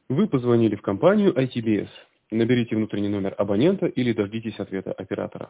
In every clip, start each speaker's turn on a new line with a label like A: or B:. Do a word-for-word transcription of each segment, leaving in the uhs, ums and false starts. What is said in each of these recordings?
A: Вы позвонили в компанию ай ти би эс. Наберите внутренний номер абонента или дождитесь ответа оператора.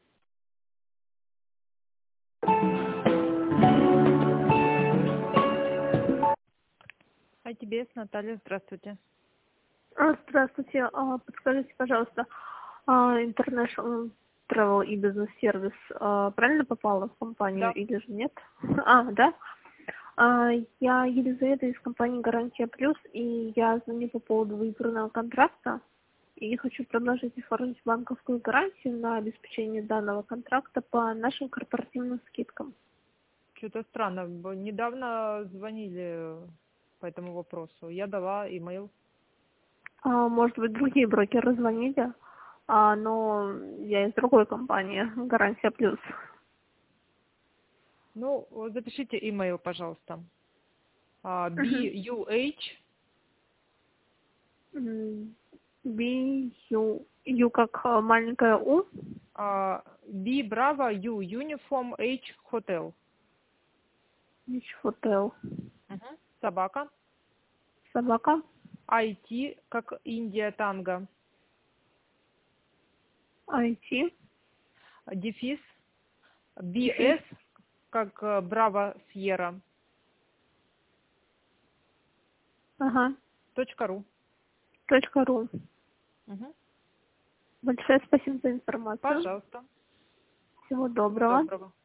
B: ай ти би эс, Наталья, здравствуйте.
C: А, Здравствуйте. А, Подскажите, пожалуйста, а, International Travel и Business Service а, правильно попала в компанию
B: Да.
C: или же нет? А, да? А, Я Елизавета из компании «Гарантия Плюс», и я звоню по поводу выбранного контракта. И хочу предложить оформить банковскую гарантию на обеспечение данного контракта по нашим корпоративным скидкам.
B: Что-то странно. б- Недавно звонили по этому вопросу. Я дала имейл.
C: А, Может быть, другие брокеры звонили, а, но я из другой компании «Гарантия Плюс».
B: Ну, вот запишите имейл, пожалуйста. А,
C: Мгм.
B: би ю эйч,
C: М, Би, Ю, Ю как а, маленькая У,
B: а, B Bravo, U Uniform, H Hotel.
C: Ич Хотел,
B: Мгм. Собака.
C: собака,
B: ай ти, как Индия Танго.
C: Ай Ти,
B: Дефис.
C: дефис,
B: би эс, как э, Браво Сьерра.
C: ага,
B: Точка ру.
C: точка ру.
B: Мгм.
C: Большое спасибо за информацию.
B: Пожалуйста.
C: Всего
B: Всего
C: доброго.
B: доброго.